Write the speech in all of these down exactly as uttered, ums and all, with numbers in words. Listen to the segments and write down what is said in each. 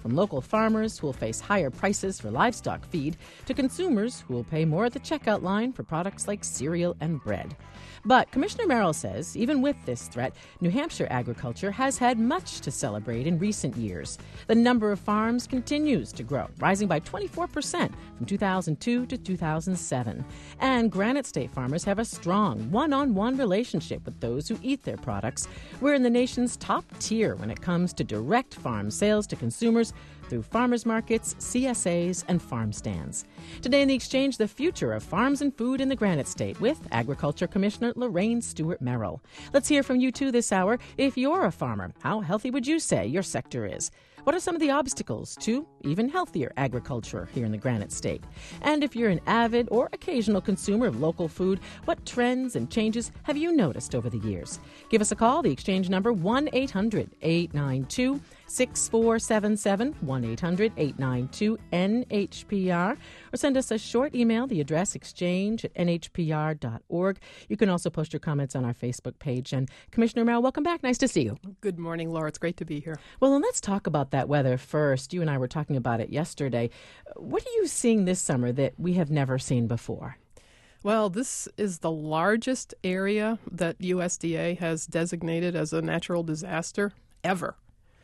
from local farmers who will face higher prices for livestock feed to consumers who will pay more at the checkout line for products like cereal and bread. But Commissioner Merrill says even with this threat, New Hampshire agriculture has had much to celebrate in recent years. The number of farms continues to grow, rising by twenty-four percent from two thousand two to two thousand seven. And Granite State farmers have a strong one-on-one relationship with those who eat their products. We're in the nation's top tier when it comes to direct farm sales to consumers through farmers markets, C S As, and farm stands. Today in the Exchange, the future of farms and food in the Granite State with Agriculture Commissioner Lorraine Stewart Merrill. Let's hear from you too this hour. If you're a farmer, how healthy would you say your sector is? What are some of the obstacles to even healthier agriculture here in the Granite State? And if you're an avid or occasional consumer of local food, what trends and changes have you noticed over the years? Give us a call. The Exchange number one eight hundred eight nine two six four seven seven, one eight hundred eight nine two N H P R, or send us a short email, the address exchange at N H P R dot org. You can also post your comments on our Facebook page. And Commissioner Merrill, welcome back. Nice to see you. Good morning, Laura. It's great to be here. Well, then let's talk about that weather first. You and I were talking about it yesterday. What are you seeing this summer that we have never seen before? Well, this is the largest area that U S D A has designated as a natural disaster ever.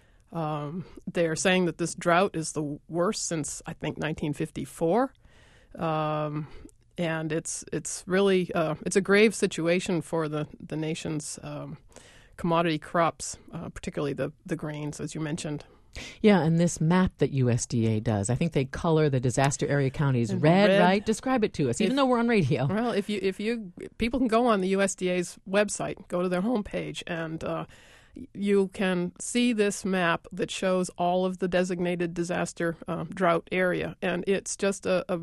Um, they're saying that this drought is the worst since, I think, nineteen fifty-four. Um, and it's it's really uh, it's a grave situation for the, the nation's um, commodity crops, uh, particularly the, the grains, as you mentioned. Yeah, and this map that U S D A does, I think they color the disaster area counties red, red, right? Describe it to us, even if, though we're on radio. Well, if you if you people can go on the U S D A's website, go to their homepage, and uh, you can see this map that shows all of the designated disaster uh, drought area, and it's just a, a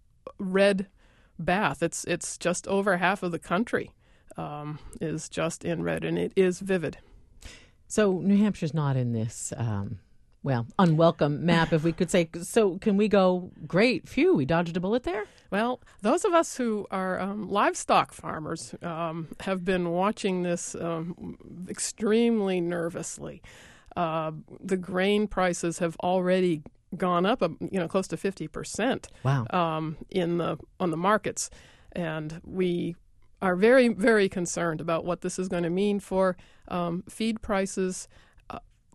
red bath. It's it's just over half of the country um, is just in red, and it is vivid. So New Hampshire's not in this, um, well, unwelcome map, if we could say. So can we go, great, phew, we dodged a bullet there? Well, those of us who are um, livestock farmers um, have been watching this um, extremely nervously. Uh, the grain prices have already gone up, you know, close to fifty percent. Wow. Um, in the on the markets, and we are very, very concerned about what this is going to mean for um, feed prices uh,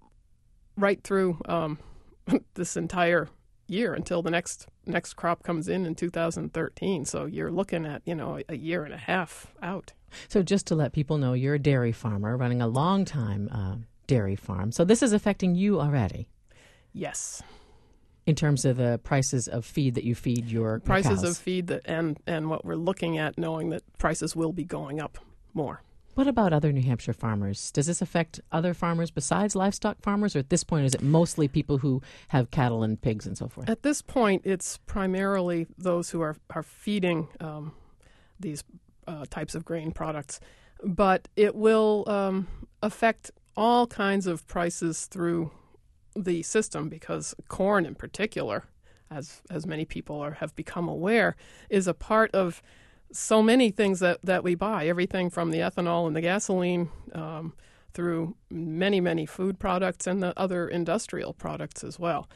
right through um, this entire year until the next next crop comes in in two thousand thirteen. So you're looking at, you know, a year and a half out. So just to let people know, you're a dairy farmer running a long time uh, dairy farm. So this is affecting you already. Yes. In terms of the prices of feed that you feed your prices cows. of feed that and and what we're looking at, knowing that prices will be going up more. What about other New Hampshire farmers? Does this affect other farmers besides livestock farmers, or at this point is it mostly people who have cattle and pigs and so forth? At this point, it's primarily those who are, are feeding um, these uh, types of grain products. But it will um, affect all kinds of prices through the system, because corn in particular, as as many people are, have become aware, is a part of so many things that, that we buy, everything from the ethanol and the gasoline um, through many, many food products and the other industrial products as well.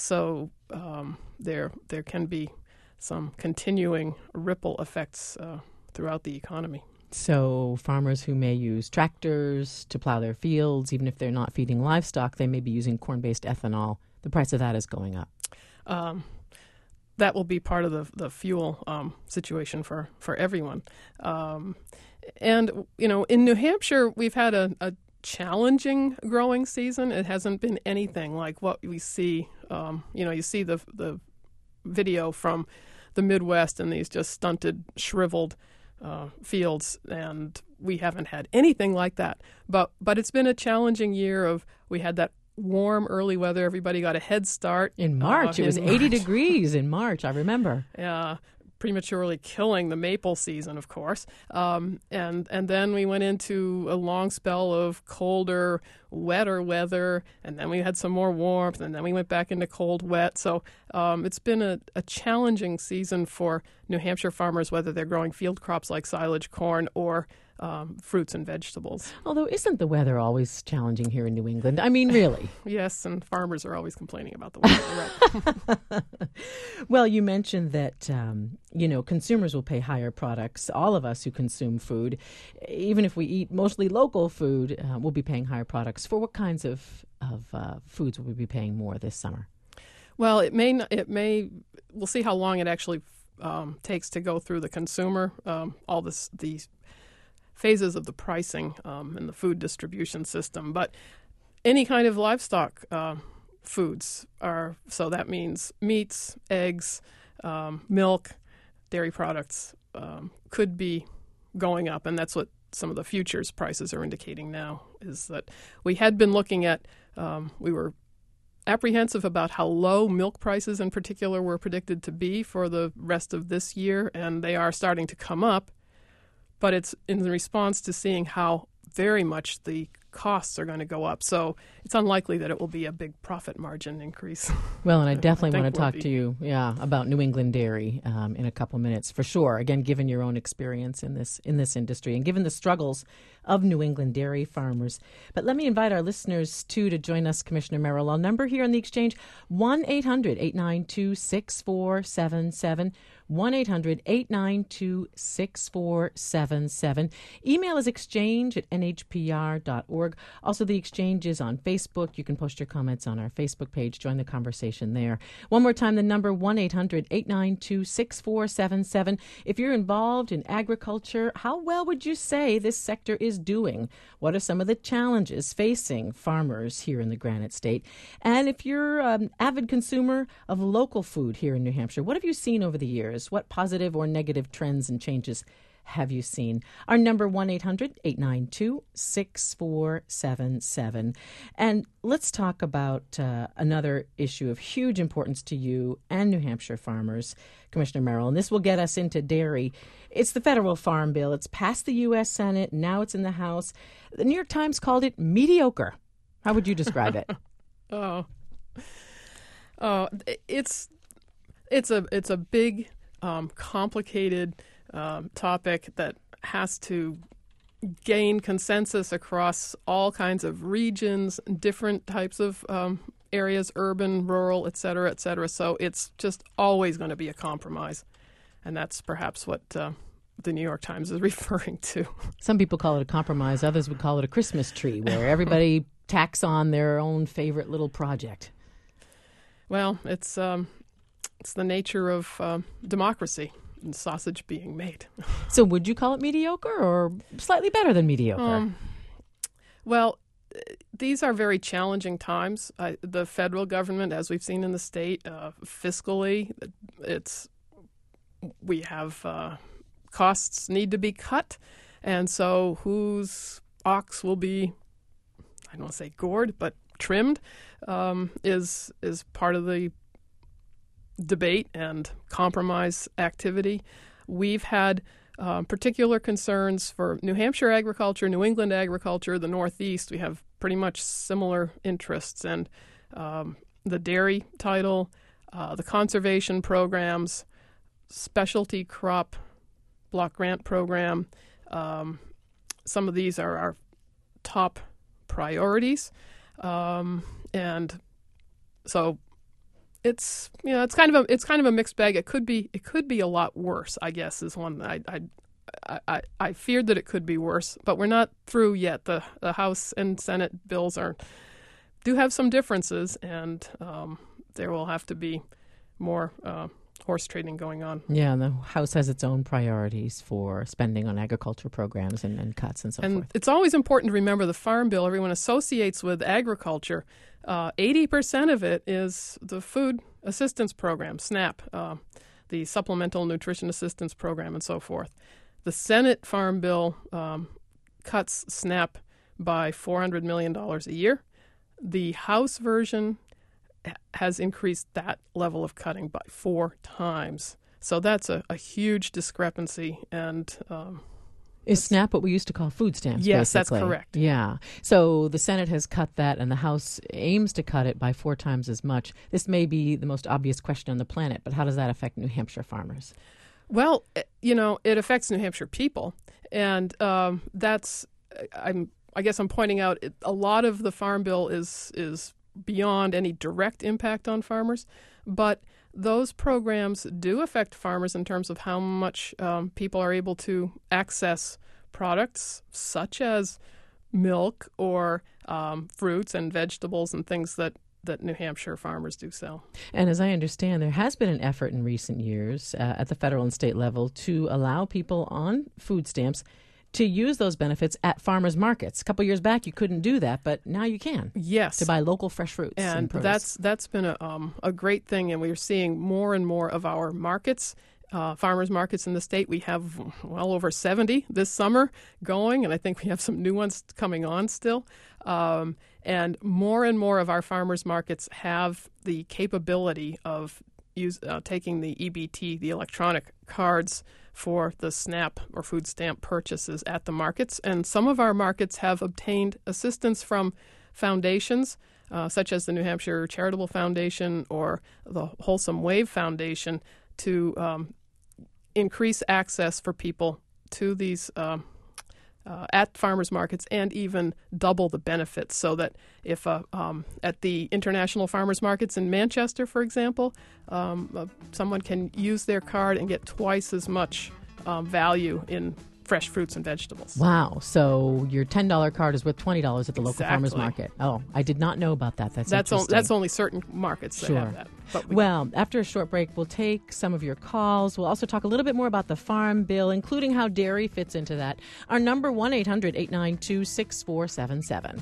So um, there there can be some continuing ripple effects uh, throughout the economy. So farmers who may use tractors to plow their fields, even if they're not feeding livestock, they may be using corn-based ethanol. The price of that is going up. Um, that will be part of the the fuel um, situation for, for everyone. Um, and, you know, in New Hampshire, we've had a, a challenging growing season. It hasn't been anything like what we see. Um, you know, you see the the video from the Midwest and these just stunted, shriveled Uh, fields, and we haven't had anything like that. But but it's been a challenging year. Of we had that warm early weather. Everybody got a head start. In March, uh, it was in eighty March. degrees in March, I remember. Uh, prematurely killing the maple season, of course. Um, and and then we went into a long spell of colder, wetter weather, and then we had some more warmth, and then we went back into cold, wet. So um, it's been a, a challenging season for New Hampshire farmers, whether they're growing field crops like silage corn or um, fruits and vegetables. Although, isn't the weather always challenging here in New England? I mean, really. Yes, and farmers are always complaining about the weather. Right? Well, you mentioned that, um, you know, consumers will pay higher products. All of us who consume food, even if we eat mostly local food, uh, will be paying higher products. For what kinds of, of uh, foods will we be paying more this summer? Well, it may, it may, we'll see how long it actually um, takes to go through the consumer, um, all this, these phases of the pricing um, in the food distribution system. But any kind of livestock uh, foods are, so that means meats, eggs, um, milk, dairy products um, could be going up. And that's what some of the futures prices are indicating now, is that we had been looking at, um, we were apprehensive about how low milk prices in particular were predicted to be for the rest of this year, and they are starting to come up. But it's in response to seeing how very much the costs are going to go up. So it's unlikely that it will be a big profit margin increase. Well, and I definitely I want to talk be. to you, yeah, about New England dairy um, in a couple minutes, for sure. Again, given your own experience in this in this industry and given the struggles of New England dairy farmers. But let me invite our listeners, too, to join us, Commissioner Merrill. Our number here on the Exchange, one eight hundred eight nine two six four seven seven, one eight hundred eight nine two six four seven seven. Email is exchange at n h p r dot org. Also, the Exchange is on Facebook. You can post your comments on our Facebook page. Join the conversation there. One more time, the number, one eight hundred eight nine two six four seven seven. If you're involved in agriculture, how well would you say this sector is doing? What are some of the challenges facing farmers here in the Granite State? And if you're an avid consumer of local food here in New Hampshire, what have you seen over the years? What positive or negative trends and changes have you seen? Our number, one eight hundred eight nine two six four seven seven. And let's talk about uh, another issue of huge importance to you and New Hampshire farmers, Commissioner Merrill, and this will get us into dairy. It's the federal farm bill. It's passed the U S Senate. Now it's in the House. The New York Times called it mediocre. How would you describe it? oh, oh, it's it's a it's a big, um, complicated Um, topic that has to gain consensus across all kinds of regions, different types of um, areas, urban, rural, et cetera, et cetera. So it's just always going to be a compromise. And that's perhaps what uh, the New York Times is referring to. Some people call it a compromise. Others would call it a Christmas tree, where everybody tacks on their own favorite little project. Well, it's, um, it's the nature of um, democracy. And sausage being made. So would you call it mediocre or slightly better than mediocre? Um, well, these are very challenging times. I, the federal government, as we've seen in the state, uh, fiscally, it's we have uh, costs need to be cut. And so whose ox will be, I don't want to say gored, but trimmed, um, is is part of the debate and compromise activity. We've had um, particular concerns for New Hampshire agriculture, New England agriculture, the Northeast. We have pretty much similar interests, and um, the dairy title, uh, the conservation programs, specialty crop block grant program. Um, some of these are our top priorities, um, and so. It's you know it's kind of a it's kind of a mixed bag. It could be it could be a lot worse, I guess, is one I I I, I feared that it could be worse, but we're not through yet. The the House and Senate bills are do have some differences, and um, there will have to be more uh, horse trading going on. Yeah, and the House has its own priorities for spending on agriculture programs and, and cuts and so and forth. It's always important to remember the Farm Bill everyone associates with agriculture. Uh, eighty percent of it is the Food Assistance Program, SNAP, uh, the Supplemental Nutrition Assistance Program, and so forth. The Senate Farm Bill um, cuts SNAP by four hundred million dollars a year. The House version has increased that level of cutting by four times. So that's a, a huge discrepancy. And um, is SNAP what we used to call food stamps? Yes, basically? That's correct. Yeah. So the Senate has cut that, and the House aims to cut it by four times as much. This may be the most obvious question on the planet, but how does that affect New Hampshire farmers? Well, you know, it affects New Hampshire people, and um, that's I'm I guess I'm pointing out it, a lot of the Farm Bill is is beyond any direct impact on farmers, but those programs do affect farmers in terms of how much um, people are able to access products such as milk or um, fruits and vegetables and things that, that New Hampshire farmers do sell. And as I understand, there has been an effort in recent years uh, at the federal and state level to allow people on food stamps to use those benefits at farmers markets. A couple years back, you couldn't do that, but now you can. Yes, to buy local fresh fruits and, and produce. that's that's been a um, a great thing, and we're seeing more and more of our markets, uh, farmers markets in the state. We have well over seventy this summer going, and I think we have some new ones coming on still. Um, and more and more of our farmers markets have the capability of use uh, taking the E B T, the electronic cards, for the SNAP or food stamp purchases at the markets. And some of our markets have obtained assistance from foundations, uh, such as the New Hampshire Charitable Foundation or the Wholesome Wave Foundation, to um, increase access for people to these um, uh, at farmers markets, and even double the benefits, so that if uh, um, at the international farmers markets in Manchester, for example, um, uh, someone can use their card and get twice as much um, value in fresh fruits and vegetables. Wow. So your ten dollars card is worth twenty dollars at the local Exactly. farmers market. Oh, I did not know about that. That's That's, o- interesting. that's only certain markets that Sure. have that. But we- Well, after a short break, we'll take some of your calls. We'll also talk a little bit more about the Farm Bill, including how dairy fits into that. Our number, one eight hundred eight nine two six four seven seven.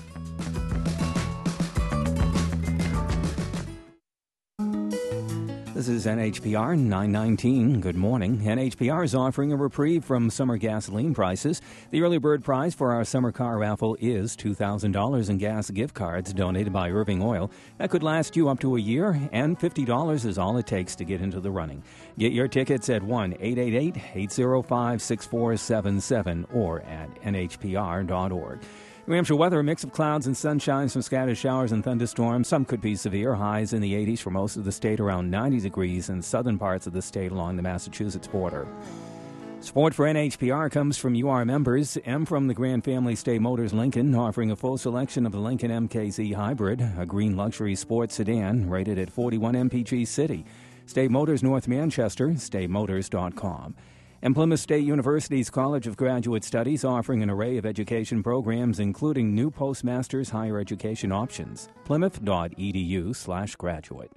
This is N H P R nine nineteen. Good morning. N H P R is offering a reprieve from summer gasoline prices. The early bird prize for our summer car raffle is two thousand dollars in gas gift cards donated by Irving Oil. That could last you up to a year, and fifty dollars is all it takes to get into the running. Get your tickets at one eight eight eight eight zero five six four seven seven or at N H P R dot org. New Hampshire weather, a mix of clouds and sunshine, some scattered showers and thunderstorms. Some could be severe. Highs in the eighties for most of the state, around ninety degrees in southern parts of the state along the Massachusetts border. Support for N H P R comes from U R members. M from the Grand Family State Motors Lincoln, offering a full selection of the Lincoln M K Z Hybrid, a green luxury sports sedan rated at forty-one M P G City. State Motors North Manchester, state motors dot com. And Plymouth State University's College of Graduate Studies, offering an array of education programs, including new postmaster's higher education options. plymouth dot e d u slash graduate.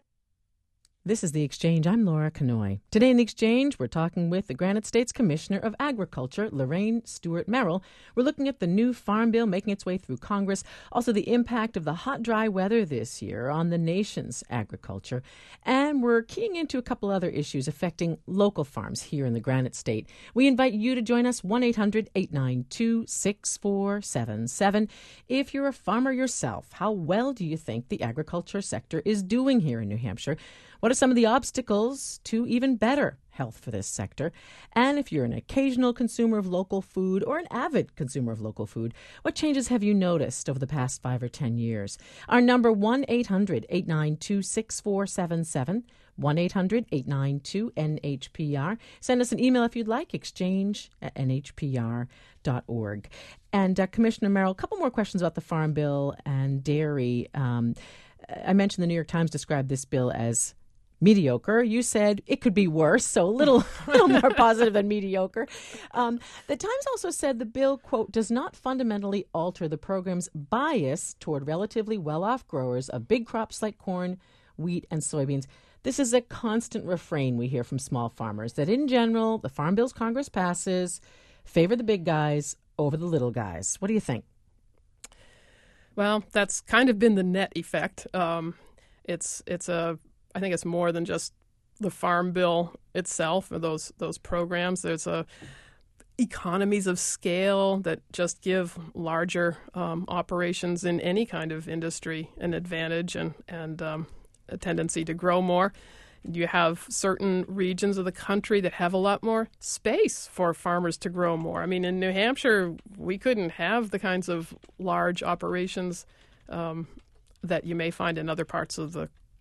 This is The Exchange. I'm Laura Canoy. Today in The Exchange, we're talking with the Granite State's Commissioner of Agriculture, Lorraine Stewart Merrill. We're looking at the new Farm Bill making its way through Congress, also the impact of the hot, dry weather this year on the nation's agriculture. And we're keying into a couple other issues affecting local farms here in the Granite State. We invite you to join us, one eight hundred eight nine two six four seven seven. If you're a farmer yourself, how well do you think the agriculture sector is doing here in New Hampshire? What are some of the obstacles to even better health for this sector? And if you're an occasional consumer of local food or an avid consumer of local food, what changes have you noticed over the past five or ten years? Our number, one eight hundred eight nine two six four seven seven, one eight hundred eight nine two N H P R. Send us an email if you'd like, exchange at N H P R dot org. And uh, Commissioner Merrill, a couple more questions about the Farm Bill and dairy. Um, I mentioned the New York Times described this bill as mediocre. You said it could be worse, so a little, little more positive than mediocre. Um, the Times also said the bill, quote, does not fundamentally alter the program's bias toward relatively well-off growers of big crops like corn, wheat, and soybeans. This is a constant refrain we hear from small farmers, that in general, the farm bills Congress passes favor the big guys over the little guys. What do you think? Well, that's kind of been the net effect. Um, it's it's a I think it's more than just the Farm Bill itself or those those programs. There's a economies of scale that just give larger um, operations in any kind of industry an advantage and and um, a tendency to grow more. You have certain regions of the country that have a lot more space for farmers to grow more. I mean, in New Hampshire, we couldn't have the kinds of large operations um, that you may find in other parts of the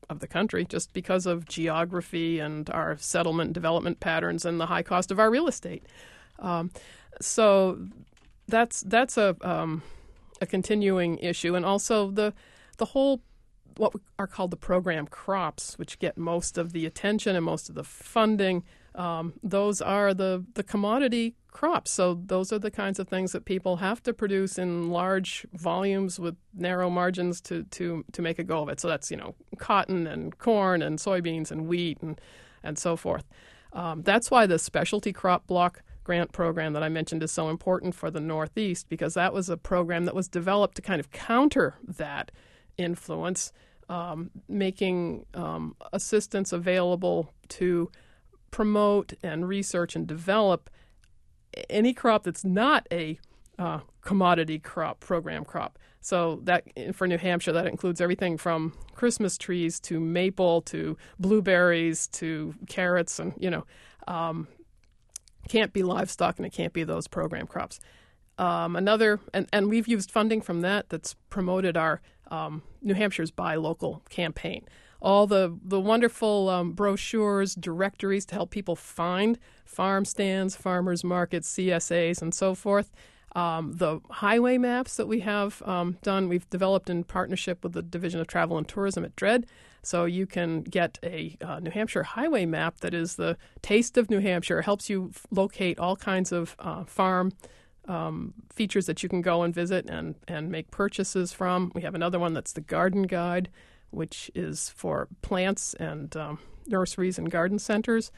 of the country just because of geography and our settlement development patterns and the high cost of our real estate. Um, so that's that's a um, a continuing issue, and also the the whole what are called the program crops, which get most of the attention and most of the funding. Um, those are the, the commodity crops. So those are the kinds of things that people have to produce in large volumes with narrow margins to, to, to make a go of it. So that's, you know, cotton and corn and soybeans and wheat and, and so forth. Um, that's why the specialty crop block grant program that I mentioned is so important for the Northeast, because that was a program that was developed to kind of counter that influence, um, making um, assistance available to promote and research and develop any crop that's not a uh, commodity crop, program crop. So that for New Hampshire, that includes everything from Christmas trees to maple to blueberries to carrots, and you know, um, can't be livestock and it can't be those program crops. Um, another, and, and we've used funding from that that's promoted our um, New Hampshire's Buy Local campaign. All the, the wonderful um, brochures, directories to help people find farm stands, farmers markets, C S As, and so forth. Um, the highway maps that we have um, done, we've developed in partnership with the Division of Travel and Tourism at DRED. So you can get a uh, New Hampshire highway map that is the taste of New Hampshire. It helps you f- locate all kinds of uh, farm um, features that you can go and visit and, and make purchases from. We have another one that's the Garden Guide, which is for plants and um, nurseries and garden centers.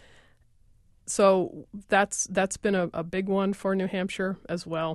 So that's that's been a, a big one for New Hampshire as well.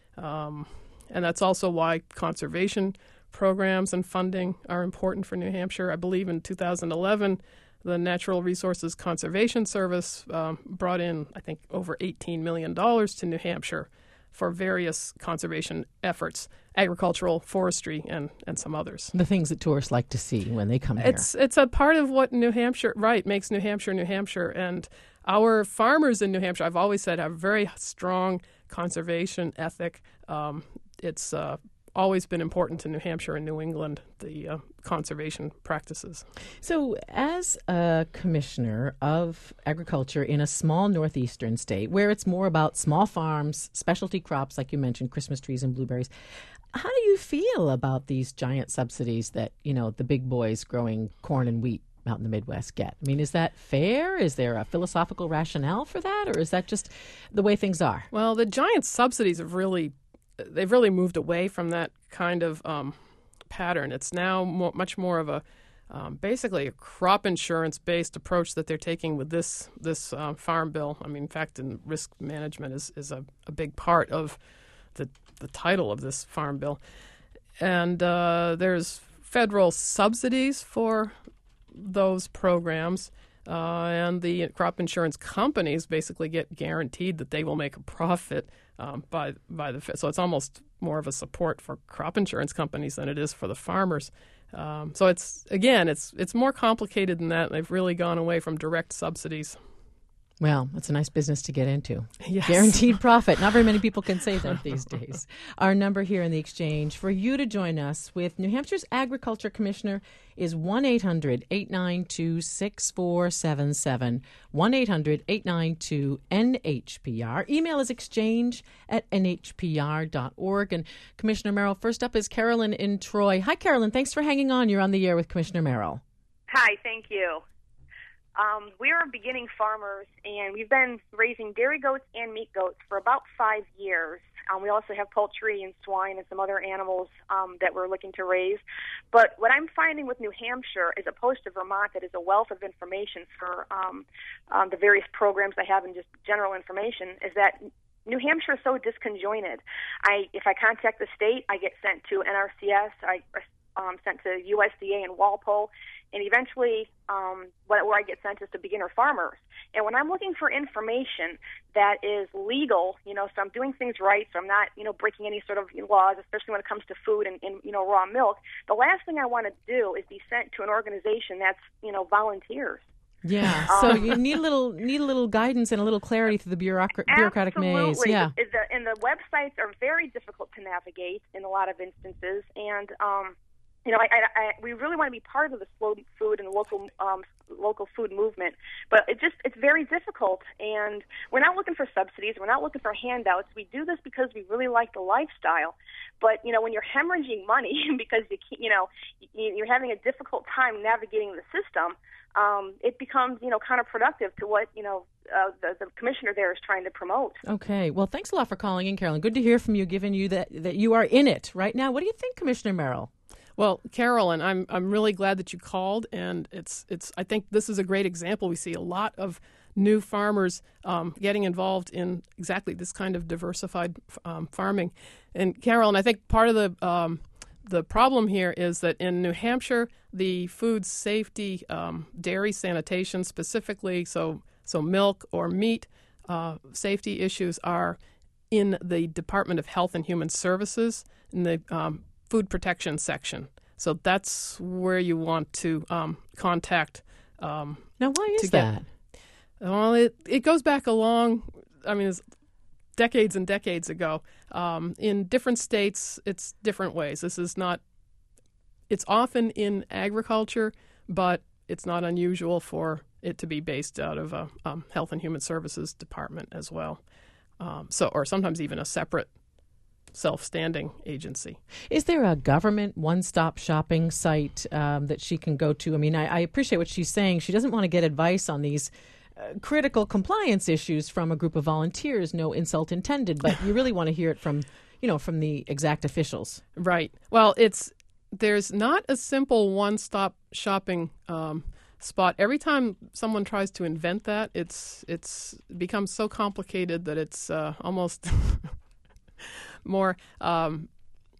Um, and that's also why conservation programs and funding are important for New Hampshire. I believe in two thousand eleven, the Natural Resources Conservation Service um, brought in, I think, over eighteen million dollars to New Hampshire for various conservation efforts, agricultural, forestry, and, and some others. The things that tourists like to see when they come here. It's it's a part of what New Hampshire, right, makes New Hampshire, New Hampshire. And our farmers in New Hampshire, I've always said, have a very strong conservation ethic. Um, it's uh, always been important to New Hampshire and New England, the uh, conservation practices. So as a commissioner of agriculture in a small northeastern state where it's more about small farms, specialty crops, like you mentioned, Christmas trees and blueberries, how do you feel about these giant subsidies that, you know, the big boys growing corn and wheat out in the Midwest get? I mean, is that fair? Is there a philosophical rationale for that? Or is that just the way things are? Well, the giant subsidies have really They've really moved away from that kind of um, pattern. It's now more, much more of a um, basically a crop insurance-based approach that they're taking with this this uh, farm bill. I mean, in fact, in risk management is, is a, a big part of the the title of this farm bill. And uh, there's federal subsidies for those programs. Uh, and the crop insurance companies basically get guaranteed that they will make a profit um, by by the so it's almost more of a support for crop insurance companies than it is for the farmers. Um, so it's again, it's it's more complicated than that. They've really gone away from direct subsidies. Well, it's a nice business to get into. Yes. Guaranteed profit. Not very many people can say that these days. Our number here in the Exchange for you to join us with New Hampshire's Agriculture Commissioner is one eight hundred eight nine two six four seven seven, one eight hundred eight nine two N H P R. Email is exchange at N H P R dot org. And Commissioner Merrill, first up is Carolyn in Troy. Hi, Carolyn. Thanks for hanging on. You're on the air with Commissioner Merrill. Hi, thank you. Um, we are beginning farmers, and we've been raising dairy goats and meat goats for about five years. Um, we also have poultry and swine and some other animals um, that we're looking to raise. But what I'm finding with New Hampshire, as opposed to Vermont, that is a wealth of information for um, um, the various programs I have and just general information, is that New Hampshire is so disconjointed. I, if I contact the state, I get sent to N R C S, I um, sent to U S D A in Walpole, and eventually um, where I get sent is to beginner farmers. And when I'm looking for information that is legal, you know, so I'm doing things right, so I'm not, you know, breaking any sort of laws, especially when it comes to food and, and you know, raw milk, the last thing I want to do is be sent to an organization that's, you know, volunteers. Yeah, so you need a little need a little guidance and a little clarity through the bureaucratic, bureaucratic maze. Yeah, the, the, and the websites are very difficult to navigate in a lot of instances, and um, you know, I, I, I, we really want to be part of the slow food and local um, local food movement, but it just it's very difficult. And we're not looking for subsidies. We're not looking for handouts. We do this because we really like the lifestyle. But you know, when you're hemorrhaging money because you can't, you know you're having a difficult time navigating the system, um, it becomes you know counterproductive to what you know uh, the, the commissioner there is trying to promote. Okay, well, thanks a lot for calling in, Carolyn. Good to hear from you, given you that that you are in it right now. What do you think, Commissioner Merrill? Well, Carolyn, I'm I'm really glad that you called, and it's it's. I think this is a great example. We see a lot of new farmers um, getting involved in exactly this kind of diversified um, farming. And Carolyn, I think part of the um, the problem here is that in New Hampshire, the food safety, um, dairy sanitation specifically, so so milk or meat uh, safety issues are in the Department of Health and Human Services in the um, food protection section. So that's where you want to um, contact. Um, now, why is get, that? Well, it, it goes back a long, I mean, it's decades and decades ago. Um, in different states, it's different ways. This is not, it's often in agriculture, but it's not unusual for it to be based out of a um, Health and Human Services department as well. Um, so, or sometimes even a separate self-standing agency. Is there a government one-stop shopping site um, that she can go to? I mean, I, I appreciate what she's saying. She doesn't want to get advice on these uh, critical compliance issues from a group of volunteers. No insult intended, but you really want to hear it from, you know, from the exact officials. Right. Well, it's there's not a simple one-stop shopping um, spot. Every time someone tries to invent that, it's it's becomes so complicated that it's uh, almost more um,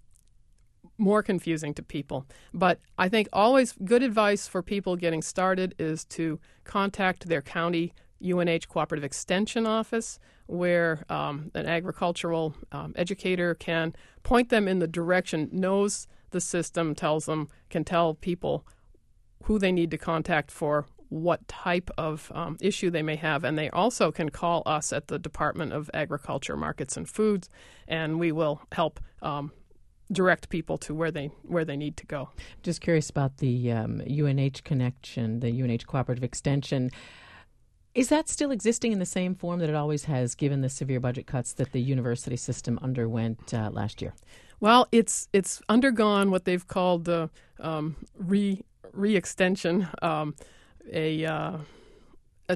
more confusing to people. But I think always good advice for people getting started is to contact their county U N H Cooperative Extension Office, where um, an agricultural um, educator can point them in the direction, knows the system, tells them, can tell people who they need to contact for what type of um, issue they may have. And they also can call us at the Department of Agriculture, Markets, and Foods, and we will help um, direct people to where they where they need to go. Just curious about the um, U N H connection, the U N H Cooperative Extension. Is that still existing in the same form that it always has, given the severe budget cuts that the university system underwent uh, last year? Well, it's it's undergone what they've called the um, re re-extension, um, a, uh, a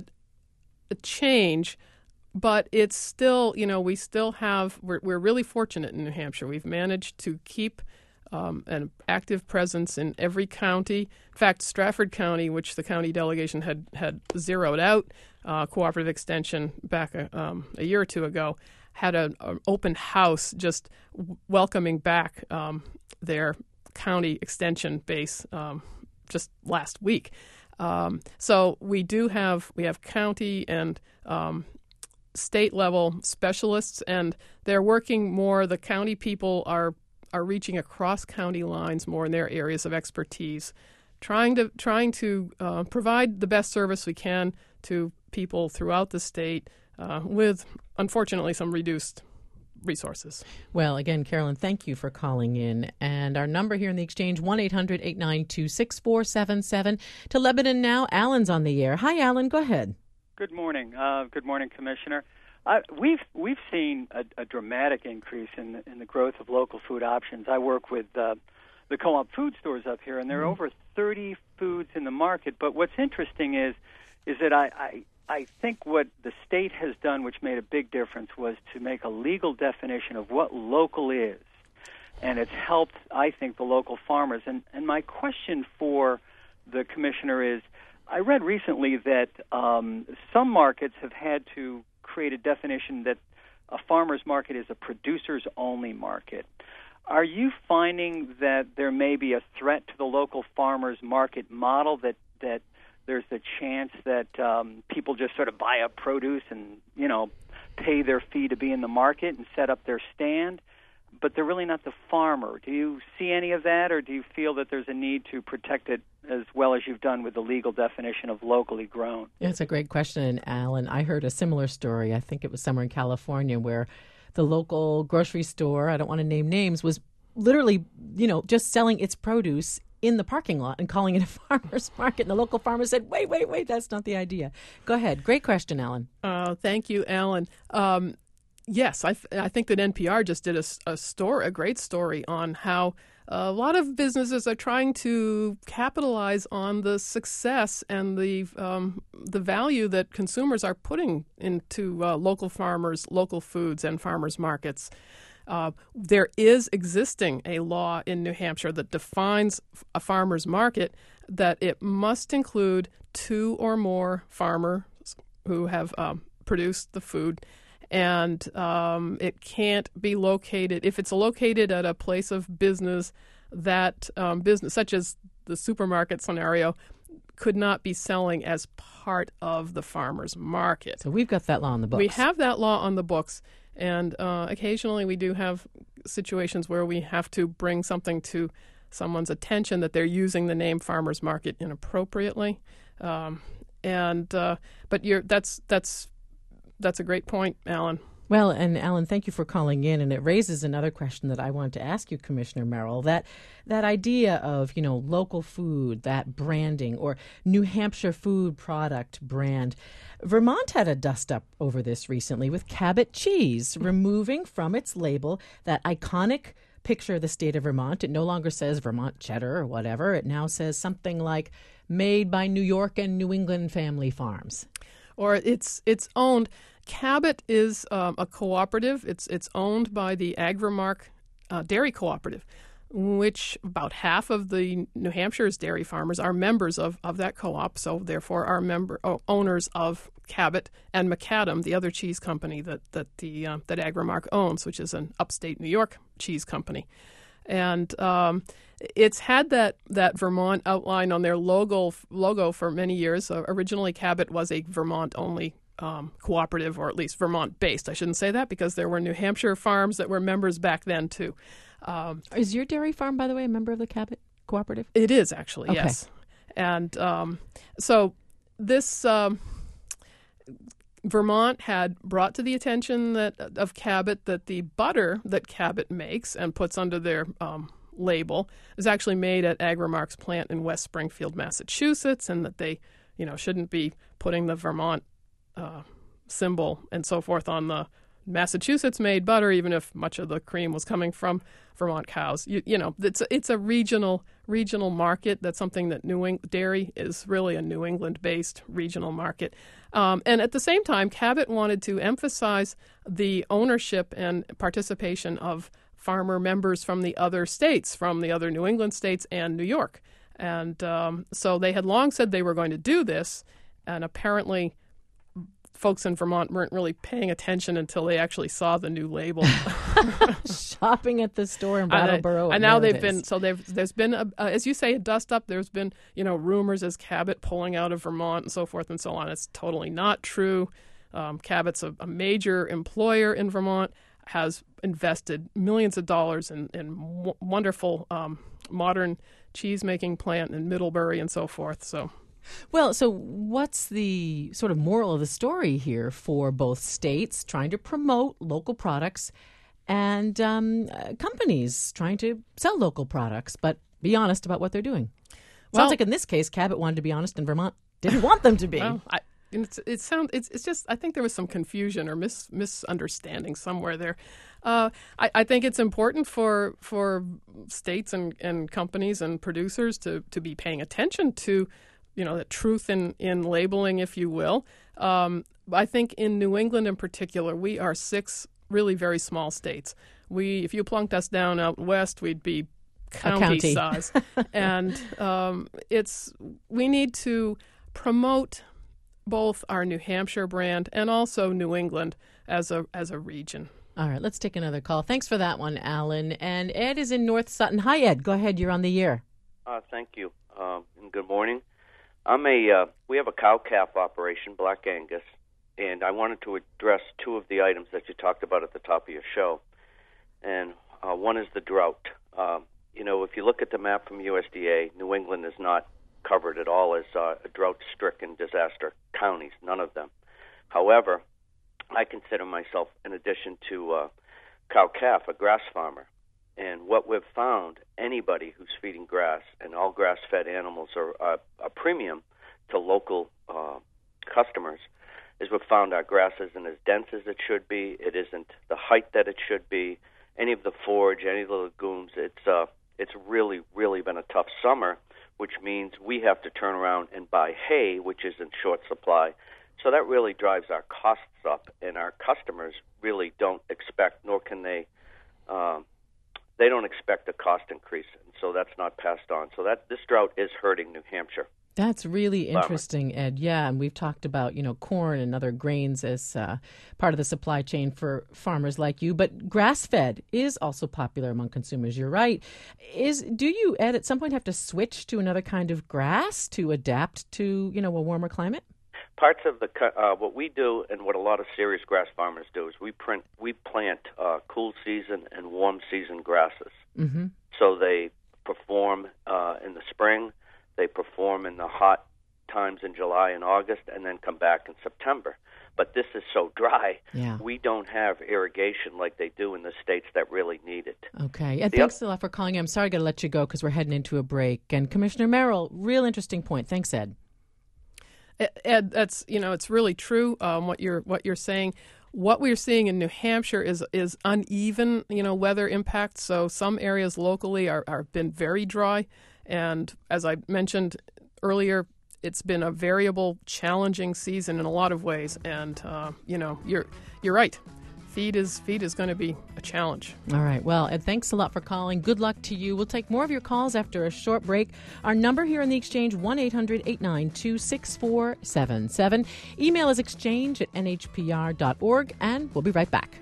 a change, but it's still, you know, we still have, we're, we're really fortunate in New Hampshire. We've managed to keep um, an active presence in every county. In fact, Stratford County, which the county delegation had, had zeroed out, uh, cooperative extension back a, um, a year or two ago, had an open house just w- welcoming back um, their county extension base um, just last week. Um, so we do have, we have county and um, state level specialists, and they're working more, the county people are are reaching across county lines more in their areas of expertise, trying to trying to uh, provide the best service we can to people throughout the state uh, with, unfortunately, some reduced resources. Well, again, Carolyn, thank you for calling in. And our number here in the Exchange, one eight hundred eight nine two six four seven seven. To Lebanon now, Alan's on the air. Hi, Alan, go ahead. Good morning. Uh, good morning, Commissioner. Uh, we've we've seen a, a dramatic increase in the, in the growth of local food options. I work with uh, the co-op food stores up here, and there are over thirty foods in the market. But what's interesting is is that I, I I think what the state has done, which made a big difference, was to make a legal definition of what local is, and it's helped, I think, the local farmers. And and my question for the Commissioner is, I read recently that um, some markets have had to create a definition that a farmer's market is a producer's-only market. Are you finding that there may be a threat to the local farmer's market model, that, that there's the chance that um, people just sort of buy up produce and, you know, pay their fee to be in the market and set up their stand, but they're really not the farmer? Do you see any of that, or do you feel that there's a need to protect it as well as you've done with the legal definition of locally grown? It's a great question, Alan. I heard a similar story. I think it was somewhere in California where the local grocery store, I don't want to name names, was literally, you know, just selling its produce in the parking lot and calling it a farmer's market. And the local farmer said, wait, wait, wait, that's not the idea. Go ahead. Great question, Alan. Uh, thank you, Alan. Um, yes, I, th- I think that N P R just did a, a story, a great story on how a lot of businesses are trying to capitalize on the success and the um, the value that consumers are putting into uh, local farmers, local foods, and farmers markets. Uh, there is existing a law in New Hampshire that defines a farmer's market, that it must include two or more farmers who have um, produced the food, and um, it can't be located, if it's located at a place of business, that um, business, such as the supermarket scenario, could not be selling as part of the farmer's market. So we've got that law on the books. We have that law on the books. And uh, occasionally we do have situations where we have to bring something to someone's attention that they're using the name farmer's market inappropriately. Um, and uh, but you're, that's that's that's a great point, Alan. Well, and Alan, thank you for calling in, and it raises another question that I wanted to ask you, Commissioner Merrill, that that idea of, you know, local food, that branding, or New Hampshire food product brand. Vermont had a dust-up over this recently with Cabot cheese, removing from its label that iconic picture of the state of Vermont. It no longer says Vermont cheddar or whatever. It now says something like made by New York and New England family farms. Or it's it's owned. Cabot is um, a cooperative. It's it's owned by the Agrimark uh, Dairy Cooperative, which about half of the New Hampshire's dairy farmers are members of, of that co-op, so therefore are member oh, owners of Cabot and Macadam, the other cheese company that that the uh, that Agrimark owns, which is an upstate New York cheese company. And um, it's had that, that Vermont outline on their logo logo for many years. Uh, originally, Cabot was a Vermont-only um, cooperative, or at least Vermont-based. I shouldn't say that because there were New Hampshire farms that were members back then, too. Um, Is your dairy farm, by the way, a member of the Cabot Cooperative? It is, actually, okay. Yes. And um, so this... Um, Vermont had brought to the attention that of Cabot that the butter that Cabot makes and puts under their um, label is actually made at Agrimark's plant in West Springfield, Massachusetts, and that they, you know, shouldn't be putting the Vermont uh, symbol and so forth on the Massachusetts-made butter, even if much of the cream was coming from Vermont cows. You, you know, it's it's a regional regional market. That's something that New England dairy is really a New England-based regional market. Um, and at the same time, Cabot wanted to emphasize the ownership and participation of farmer members from the other states, from the other New England states and New York. And um, so they had long said they were going to do this, and apparently folks in Vermont weren't really paying attention until they actually saw the new label. Shopping at the store in Brattleboro. And, and now they've been, so they've, there's been, a, uh, as you say, a dust up. There's been, you know, rumors as Cabot pulling out of Vermont and so forth and so on. It's totally not true. Um, Cabot's a, a major employer in Vermont, has invested millions of dollars in, in w- wonderful um, modern cheese-making plant in Middlebury and so forth, so... Well, so what's the sort of moral of the story here for both states trying to promote local products and um, uh, companies trying to sell local products, but be honest about what they're doing? Well, sounds like in this case, Cabot wanted to be honest and Vermont didn't want them to be. Well, I, it's, it sound, it's, it's just, I think there was some confusion or mis, misunderstanding somewhere there. Uh, I, I think it's important for for states and, and companies and producers to, to be paying attention to, you know, the truth in, in labeling, if you will. Um, I think in New England in particular, we are six really very small states. We, if you plunked us down out west, we'd be county, county. size. And um, it's we need to promote both our New Hampshire brand and also New England as a as a region. All right, let's take another call. Thanks for that one, Alan. And Ed is in North Sutton. Hi, Ed. Go ahead. You're on the air. Uh, thank you, uh, and good morning. I'm a. Uh, we have a cow calf operation, Black Angus, and I wanted to address two of the items that you talked about at the top of your show. And uh, one is the drought. Um, you know, if you look at the map from U S D A, New England is not covered at all as uh, a drought-stricken disaster counties, none of them. However, I consider myself, in addition to uh, cow calf, a grass farmer. And what we've found, anybody who's feeding grass, and all grass-fed animals are uh, a premium to local uh, customers, is we've found our grass isn't as dense as it should be. It isn't the height that it should be. Any of the forage, any of the legumes, it's uh, it's really, really been a tough summer, which means we have to turn around and buy hay, which is in short supply. So that really drives our costs up, and our customers really don't expect, nor can they, um, they don't expect a cost increase, and so that's not passed on. So that this drought is hurting New Hampshire. That's really Bummer. interesting, Ed. Yeah, and we've talked about, you know, corn and other grains as uh, part of the supply chain for farmers like you, but grass-fed is also popular among consumers. You're right. Is do you, Ed, at some point have to switch to another kind of grass to adapt to, you know, a warmer climate? Parts of the uh, what we do, and what a lot of serious grass farmers do, is we print we plant uh, cool season and warm season grasses. Mm-hmm. So they perform uh, in the spring. They perform in the hot times in July and August, and then come back in September. But this is so dry, yeah. we don't have irrigation like they do in the states that really need it. Okay. Ed, the thanks other- a lot for calling in. I'm sorry I got to let you go because we're heading into a break. And Commissioner Merrill, real interesting point. Thanks, Ed. Ed, that's you know it's really true um, what you're what you're saying. What we're seeing in New Hampshire is is uneven, you know, weather impact. So some areas locally are are been very dry, and as I mentioned earlier, it's been a variable, challenging season in a lot of ways. And uh, you know, you're you're right. Feed is feed is going to be a challenge. All right. Well, Ed, thanks a lot for calling. Good luck to you. We'll take more of your calls after a short break. Our number here in the Exchange, one eight hundred eight nine two six four seven seven. Email is exchange at n h p r dot org, and we'll be right back.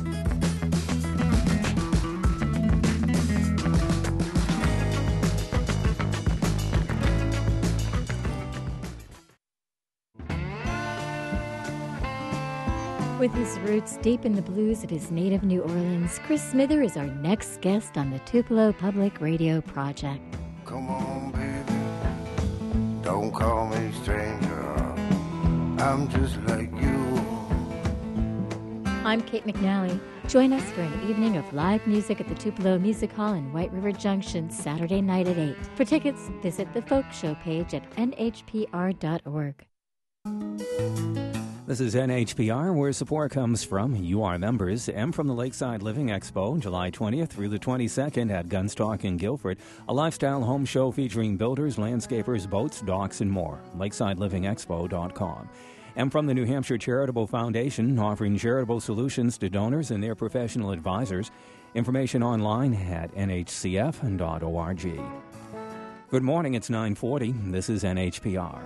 With his roots deep in the blues at his native New Orleans, Chris Smither is our next guest on the Tupelo Public Radio Project. Come on, baby, don't call me stranger. I'm just like you. I'm Kate McNally. Join us for an evening of live music at the Tupelo Music Hall in White River Junction, Saturday night at eight. For tickets, visit the Folk Show page at n h p r dot org. This is N H P R, where support comes from you, our members, and from the Lakeside Living Expo, July twentieth through the twenty-second at Gunstock in Guilford, a lifestyle home show featuring builders, landscapers, boats, docks, and more. lakeside living expo dot com. And from the New Hampshire Charitable Foundation, offering charitable solutions to donors and their professional advisors. Information online at n h c f dot org. Good morning, it's nine forty. This is N H P R.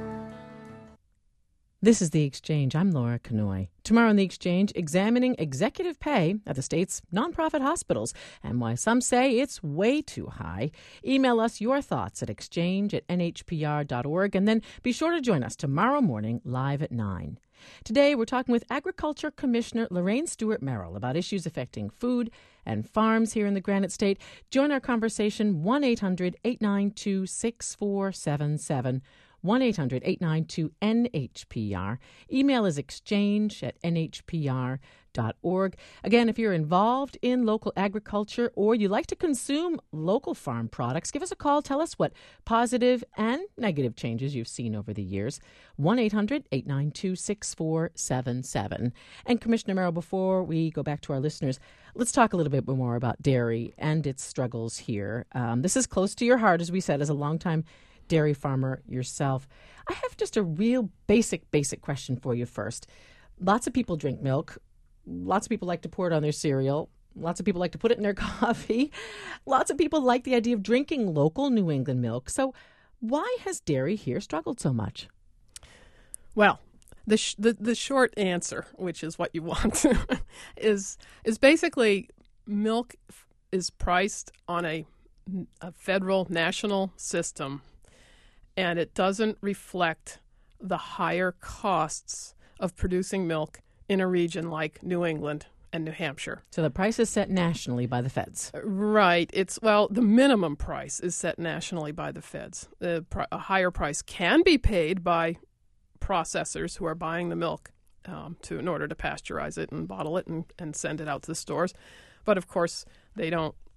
This is The Exchange. I'm Laura Kanoy. Tomorrow on The Exchange, examining executive pay at the state's nonprofit hospitals and why some say it's way too high. Email us your thoughts at exchange at n h p r dot org, and then be sure to join us tomorrow morning live at nine. Today, we're talking with Agriculture Commissioner Lorraine Stewart Merrill about issues affecting food and farms here in the Granite State. Join our conversation, one eight hundred eight nine two six four seven seven. one eight hundred eight nine two N H P R. Email is exchange at n h p r dot org. Again, if you're involved in local agriculture or you like to consume local farm products, give us a call. Tell us what positive and negative changes you've seen over the years. one eight hundred eight nine two six four seven seven. And Commissioner Merrill, before we go back to our listeners, let's talk a little bit more about dairy and its struggles here. Um, this is close to your heart, as we said, as a longtime dairy farmer yourself. I have just a real basic, basic question for you first. Lots of people drink milk. Lots of people like to pour it on their cereal. Lots of people like to put it in their coffee. Lots of people like the idea of drinking local New England milk. So why has dairy here struggled so much? Well, the sh- the, the short answer, which is what you want, is is basically milk is priced on a, a federal national system, and it doesn't reflect the higher costs of producing milk in a region like New England and New Hampshire. So the price is set nationally by the feds. Right. It's well, the minimum price is set nationally by the feds. The, a higher price can be paid by processors who are buying the milk um, to in order to pasteurize it and bottle it and, and send it out to the stores. But of course, they don't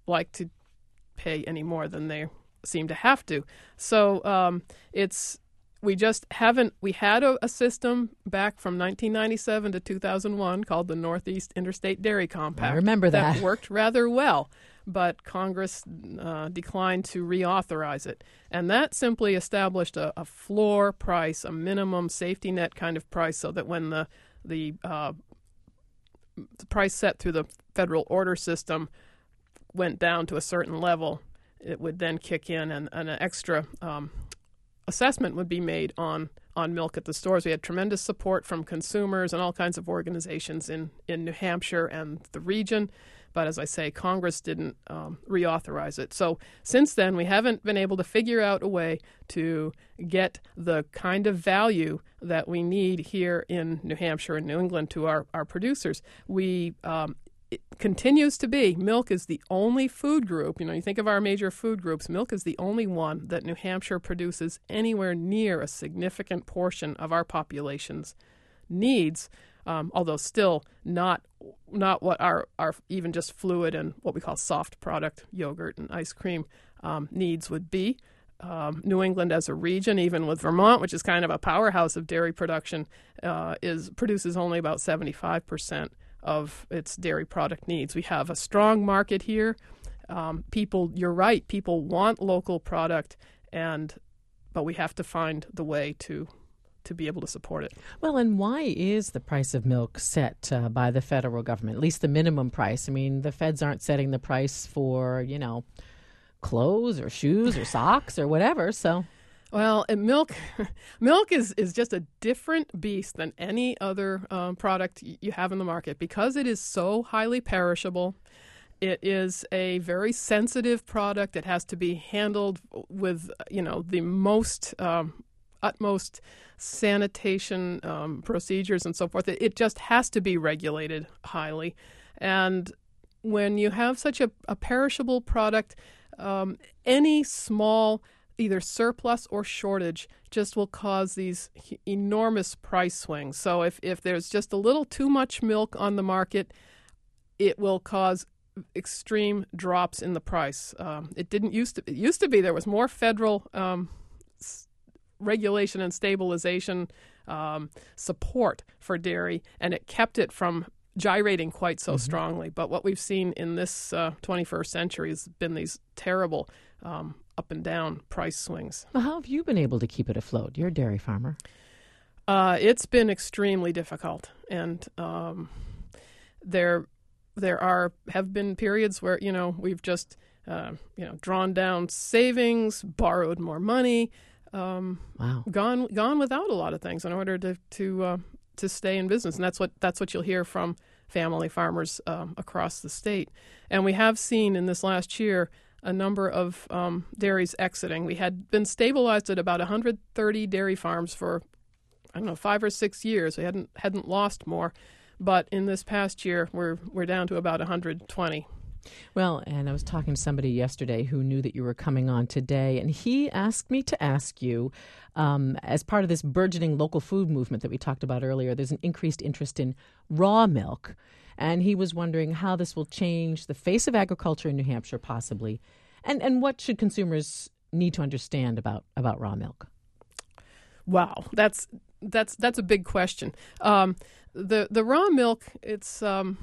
like to pay any more than they seem to have to. So um, it's we just haven't. We had a, a system back from nineteen ninety-seven to two thousand one called the Northeast Interstate Dairy Compact. I remember that. That worked rather well, but Congress uh, declined to reauthorize it. And that simply established a, a floor price, a minimum safety net kind of price, so that when the the, uh, the price set through the federal order system went down to a certain level, it would then kick in, and, and an extra um, assessment would be made on, on milk at the stores. We had tremendous support from consumers and all kinds of organizations in, in New Hampshire and the region. But as I say, Congress didn't um, reauthorize it. So since then, we haven't been able to figure out a way to get the kind of value that we need here in New Hampshire and New England to our, our producers. We um, it continues to be, milk is the only food group, you know, you think of our major food groups, milk is the only one that New Hampshire produces anywhere near a significant portion of our population's needs, um, although still not not what our, our even just fluid and what we call soft product, yogurt and ice cream, um, needs would be. Um, New England as a region, even with Vermont, which is kind of a powerhouse of dairy production, uh, is produces only about seventy-five percent of its dairy product needs. We have a strong market here. Um, people, you're right, people want local product, and but we have to find the way to to be able to support it. Well, and why is the price of milk set uh, by the federal government, at least the minimum price? I mean, the feds aren't setting the price for, you know, clothes or shoes or socks or whatever, so... Well, and milk, milk is, is just a different beast than any other um, product y- you have in the market because it is so highly perishable. It is a very sensitive product. It has to be handled with, you know, the most um, utmost sanitation um, procedures and so forth. It, it just has to be regulated highly. And when you have such a, a perishable product, um, any small either surplus or shortage just will cause these enormous price swings. So if, if there's just a little too much milk on the market, it will cause extreme drops in the price. Um, it didn't used to. It used to be there was more federal um, s- regulation and stabilization um, support for dairy, and it kept it from gyrating quite so mm-hmm. strongly. But what we've seen in this uh, twenty-first century has been these terrible um, up and down price swings. Well, how have you been able to keep it afloat? You're a dairy farmer. Uh, it's been extremely difficult, and um, there there are have been periods where you know we've just uh, you know drawn down savings, borrowed more money, um, wow, gone gone without a lot of things in order to to uh, to stay in business, and that's what that's what you'll hear from family farmers um, across the state. And we have seen in this last year a number of um, dairies exiting. We had been stabilized at about one hundred thirty dairy farms for, I don't know, five or six years. We hadn't hadn't lost more, but in this past year, we're we're down to about one hundred twenty. Well, and I was talking to somebody yesterday who knew that you were coming on today, and he asked me to ask you, um, as part of this burgeoning local food movement that we talked about earlier, there's an increased interest in raw milk. And he was wondering how this will change the face of agriculture in New Hampshire, possibly, and and what should consumers need to understand about, about raw milk? Wow, that's that's that's a big question. Um, the the raw milk, it's um,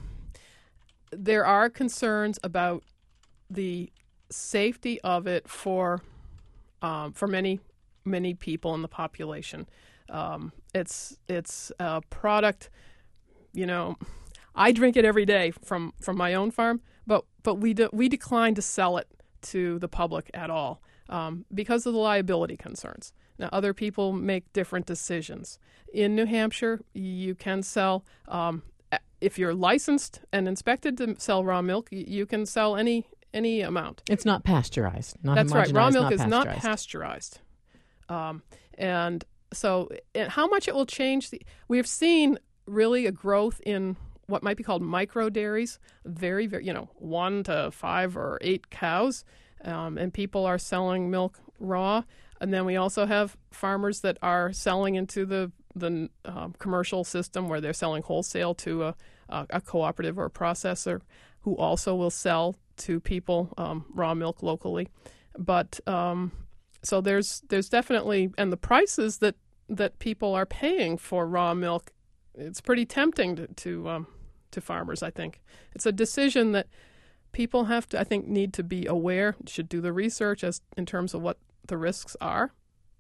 there are concerns about the safety of it for um, for many many people in the population. Um, it's it's a product, you know. I drink it every day from, from my own farm, but but we de- we decline to sell it to the public at all um, because of the liability concerns. Now, other people make different decisions. In New Hampshire, you can sell, um, if you're licensed and inspected to sell raw milk, you can sell any any amount. It's not pasteurized. Not That's right. Raw milk not is pasteurized. not pasteurized. Um, and so and how much it will change, the, we've seen really a growth in what might be called micro dairies, very, very, you know, one to five or eight cows, um, and people are selling milk raw. And then we also have farmers that are selling into the the uh, commercial system where they're selling wholesale to a, a, a cooperative or a processor who also will sell to people, um, raw milk locally. But um, so there's there's definitely, and the prices that, that people are paying for raw milk, it's pretty tempting to to, um, to farmers, I think. It's a decision that people have to, I think, need to be aware, should do the research as in terms of what the risks are,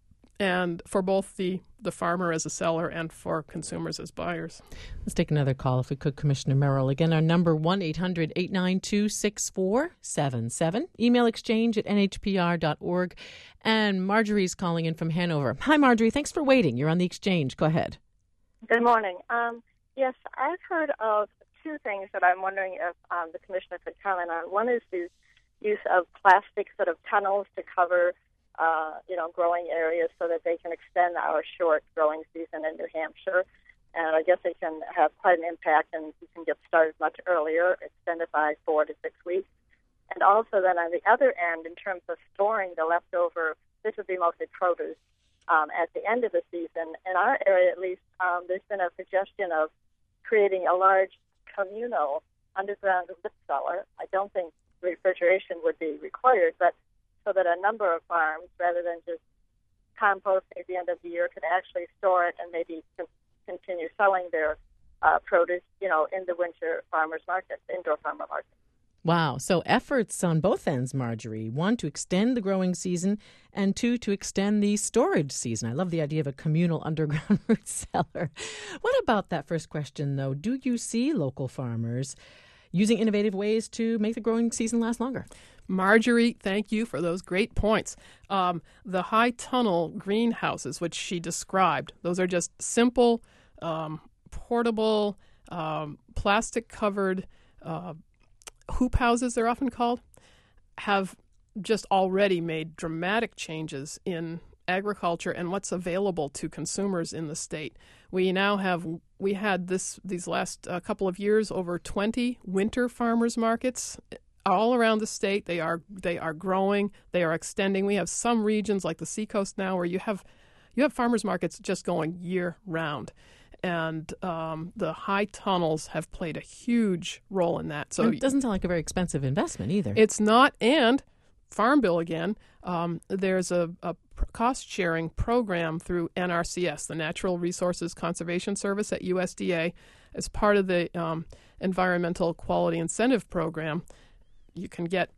and for both the, the farmer as a seller and for consumers as buyers. Let's take another call if we could, Commissioner Merrill. Again, our number one eight hundred eight nine two six four seven seven. Email exchange at n h p r dot org. And Marjorie's calling in from Hanover. Hi, Marjorie. Thanks for waiting. You're on the exchange. Go ahead. Good morning. Um, yes, I've heard of two things that I'm wondering if um, the Commissioner could comment on. One is the use of plastic sort of tunnels to cover Uh, you know, growing areas so that they can extend our short growing season in New Hampshire. And I guess it can have quite an impact, and you can get started much earlier, extended by four to six weeks. And also then on the other end, in terms of storing the leftover, this would be mostly produce, um, at the end of the season. In our area, at least, um, there's been a suggestion of creating a large communal underground lip cellar. I don't think refrigeration would be required, but so that a number of farms, rather than just composting at the end of the year, could actually store it and maybe continue selling their uh, produce, you know, in the winter farmers market, indoor farmer market. Wow. So efforts on both ends, Marjorie. One, to extend the growing season, and two, to extend the storage season. I love the idea of a communal underground root cellar. What about that first question, though? Do you see local farmers using innovative ways to make the growing season last longer? Marjorie, thank you for those great points. Um, the high tunnel greenhouses, which she described, those are just simple, um, portable, um, plastic-covered uh, hoop houses, they're often called, have just already made dramatic changes in agriculture and what's available to consumers in the state. We now have, we had this these last uh, couple of years over twenty winter farmers markets all around the state. They are they are growing, they are extending. We have some regions like the Seacoast now where you have you have farmers markets just going year round, and um, the high tunnels have played a huge role in that. So and it doesn't sound like a very expensive investment either. It's not, and Farm Bill again. Um, there's a, a cost-sharing program through N R C S, the Natural Resources Conservation Service at U S D A, as part of the um, Environmental Quality Incentive Program. You can get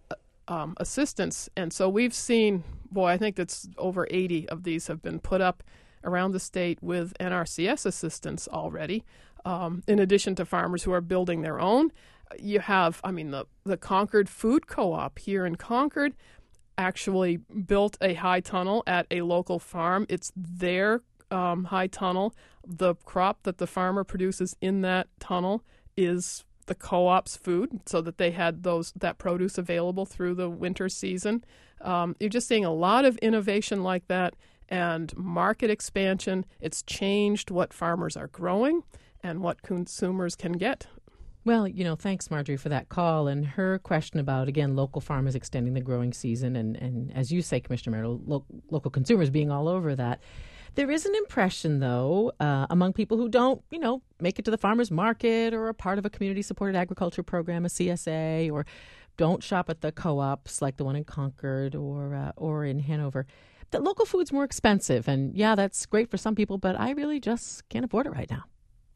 um, assistance. And so we've seen, boy, I think that's over eighty of these have been put up around the state with N R C S assistance already, um, in addition to farmers who are building their own. You have, I mean, the, the Concord Food Co-op here in Concord actually built a high tunnel at a local farm. It's their um, high tunnel. The crop that the farmer produces in that tunnel is the co-op's food, so that they had those that produce available through the winter season. Um, you're just seeing a lot of innovation like that and market expansion. It's changed what farmers are growing and what consumers can get. Well, you know, thanks, Marjorie, for that call and her question about, again, local farmers extending the growing season and, and as you say, Commissioner Merrill, lo- local consumers being all over that. There is an impression, though, uh, among people who don't, you know, make it to the farmer's market or are part of a community-supported agriculture program, a C S A, or don't shop at the co-ops like the one in Concord or uh, or in Hanover, that local food's more expensive. And, yeah, that's great for some people, but I really just can't afford it right now.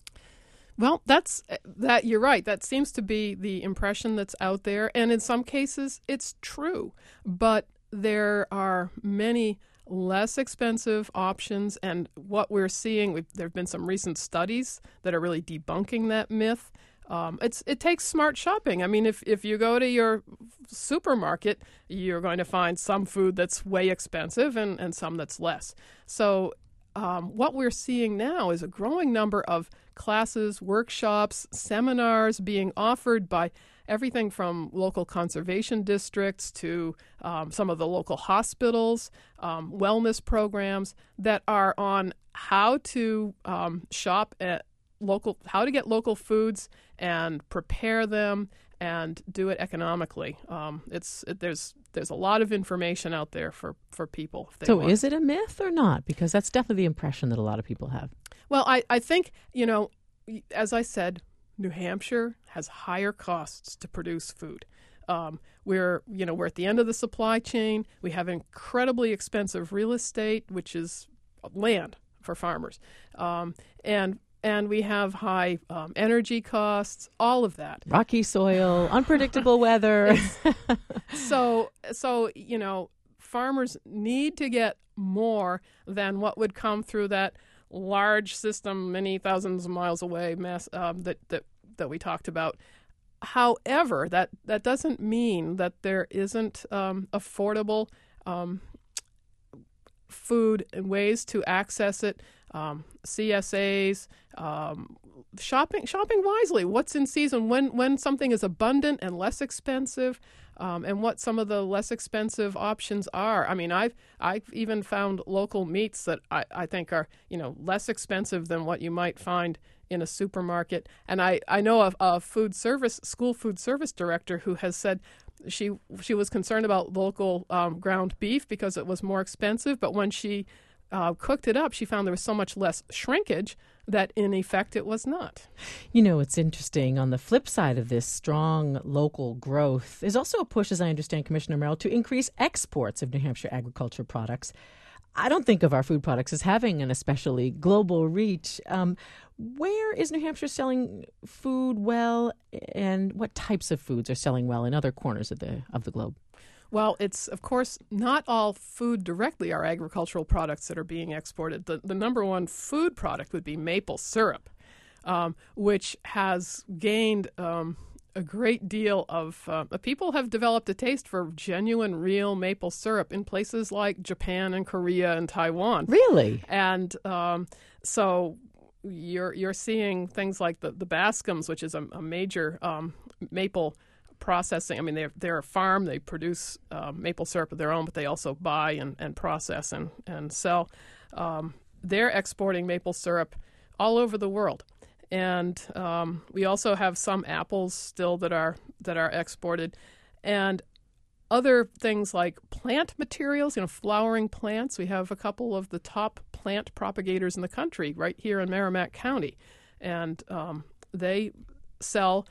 Well, that's that. You're right. That seems to be the impression that's out there. And in some cases, it's true. But there are many less expensive options. And what we're seeing, we've, there have been some recent studies that are really debunking that myth. Um, it's it takes smart shopping. I mean, if, if you go to your supermarket, you're going to find some food that's way expensive and, and some that's less. So um, what we're seeing now is a growing number of classes, workshops, seminars being offered by everything from local conservation districts to um, some of the local hospitals, um, wellness programs that are on how to um, shop at local, how to get local foods and prepare them and do it economically. Um, it's it, there's there's a lot of information out there for, for people. If they so want. Is it a myth or not? Because that's definitely the impression that a lot of people have. Well, I, I think, you know, as I said, New Hampshire has higher costs to produce food. Um, we're, you know, we're at the end of the supply chain. We have incredibly expensive real estate, which is land for farmers, um, and and we have high um, energy costs. All of that, rocky soil, unpredictable weather. so, so you know, farmers need to get more than what would come through that large system, many thousands of miles away, mass um, that that that we talked about. However, that, that doesn't mean that there isn't um, affordable um, food and ways to access it. Um, C S As, um, shopping shopping wisely. What's in season? When when something is abundant and less expensive, um, and what some of the less expensive options are. I mean, I've I've even found local meats that I, I think are you know less expensive than what you might find in a supermarket. And I, I know of a food service school food service director who has said she she was concerned about local um, ground beef because it was more expensive, but when she uh, cooked it up, she found there was so much less shrinkage that in effect it was not. You know, it's interesting. On the flip side of this strong local growth, there's also a push, as I understand, Commissioner Merrill, to increase exports of New Hampshire agriculture products. I don't think of our food products as having an especially global reach. Um, where is New Hampshire selling food well, and what types of foods are selling well in other corners of the of the globe? Well, it's, of course, not all food directly are agricultural products that are being exported. The, the number one food product would be maple syrup, um, which has gained um, a great deal of uh, people have developed a taste for genuine, real maple syrup in places like Japan and Korea and Taiwan. Really? And um, so you're you're seeing things like the, the Bascom's, which is a, a major um, maple processing. I mean, they're, they're a farm. They produce uh, maple syrup of their own, but they also buy and, and process and, and sell. Um, they're exporting maple syrup all over the world. And um, we also have some apples still that are that are exported, and other things like plant materials, you know, flowering plants. We have a couple of the top plant propagators in the country right here in Merrimack County, and um, they sell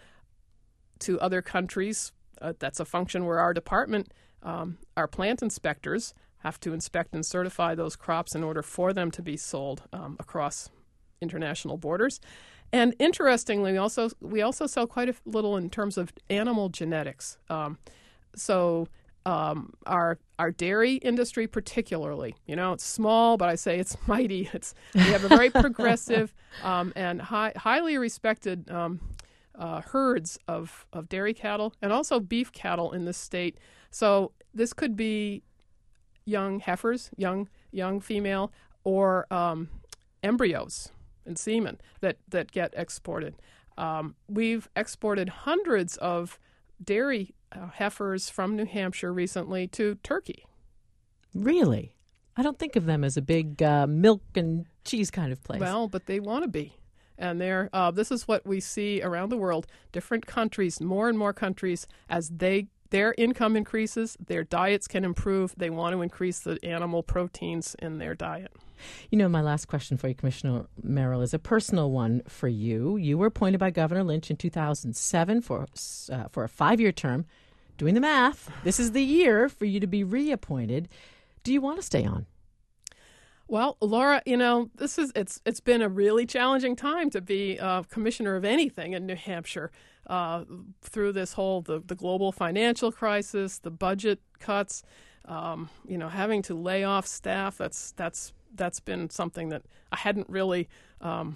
to other countries. Uh, that's a function where our department, um, our plant inspectors, have to inspect and certify those crops in order for them to be sold um, across international borders. And interestingly, we also we also sell quite a little in terms of animal genetics. Um, so um, our our dairy industry, particularly, you know, it's small, but I say it's mighty. It's we have a very progressive um, and high, highly respected um, uh, herds of of dairy cattle and also beef cattle in this state. So this could be young heifers, young young female, or um, embryos and semen that, that get exported. Um, we've exported hundreds of dairy uh, heifers from New Hampshire recently to Turkey. Really? I don't think of them as a big uh, milk and cheese kind of place. Well, but they want to be. And they're, uh, this is what we see around the world. Different countries, more and more countries, as they their income increases, their diets can improve. They want to increase the animal proteins in their diet. You know, my last question for you, Commissioner Merrill, is a personal one for you. You were appointed by Governor Lynch in two thousand seven for uh, for a five-year term. Doing the math, this is the year for you to be reappointed. Do you want to stay on? Well, Laura, you know, this is it's it's been a really challenging time to be uh, commissioner of anything in New Hampshire uh, through this whole the, the global financial crisis, the budget cuts, um, you know, having to lay off staff. That's that's that's been something that I hadn't really um,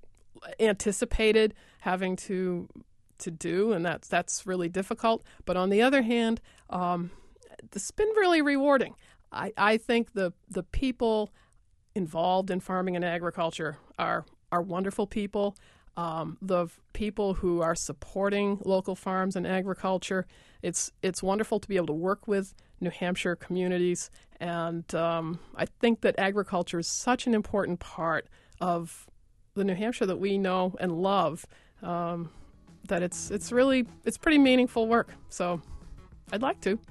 anticipated having to to do, and that's that's really difficult. But on the other hand, um, it's been really rewarding. I, I think the the people involved in farming and agriculture are are wonderful people. Um, the f- people who are supporting local farms and agriculture, it's it's wonderful to be able to work with New Hampshire communities. And um, I think that agriculture is such an important part of the New Hampshire that we know and love, um, that it's it's really it's pretty meaningful work. So I'd like to.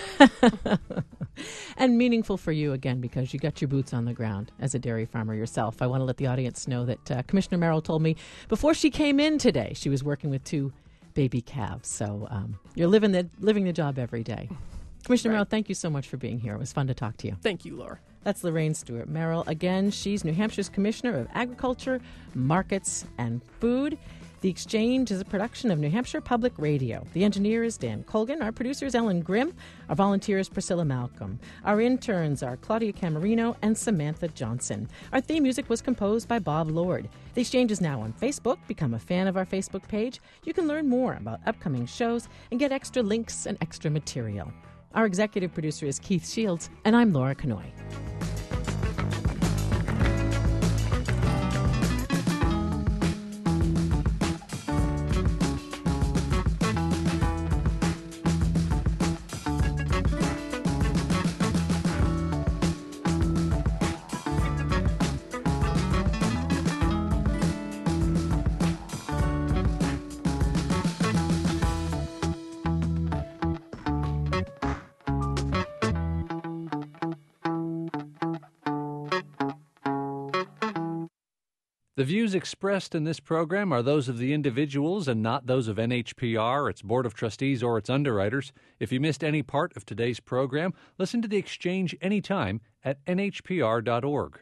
And meaningful for you, again, because you got your boots on the ground as a dairy farmer yourself. I want to let the audience know that uh, Commissioner Merrill told me before she came in today, she was working with two baby calves. So um, you're living the living the job every day. Commissioner Right. Merrill, thank you so much for being here. It was fun to talk to you. Thank you, Laura. That's Lorraine Stewart Merrill. Again, she's New Hampshire's Commissioner of Agriculture, Markets, and Food. The Exchange is a production of New Hampshire Public Radio. The engineer is Dan Colgan. Our producer is Ellen Grimm. Our volunteer is Priscilla Malcolm. Our interns are Claudia Camarino and Samantha Johnson. Our theme music was composed by Bob Lord. The Exchange is now on Facebook. Become a fan of our Facebook page. You can learn more about upcoming shows and get extra links and extra material. Our executive producer is Keith Shields, and I'm Laura Kanoy. The views expressed in this program are those of the individuals and not those of N H P R, its Board of Trustees, or its underwriters. If you missed any part of today's program, listen to The Exchange anytime at N H P R dot org.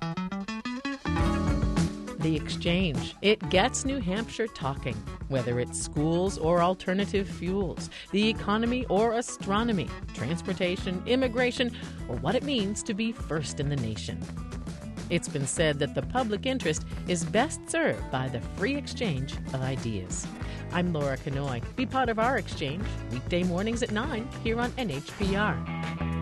The Exchange. It gets New Hampshire talking, whether it's schools or alternative fuels, the economy or astronomy, transportation, immigration, or what it means to be first in the nation. It's been said that the public interest is best served by the free exchange of ideas. I'm Laura Kanoy. Be part of our exchange weekday mornings at nine here on N H P R.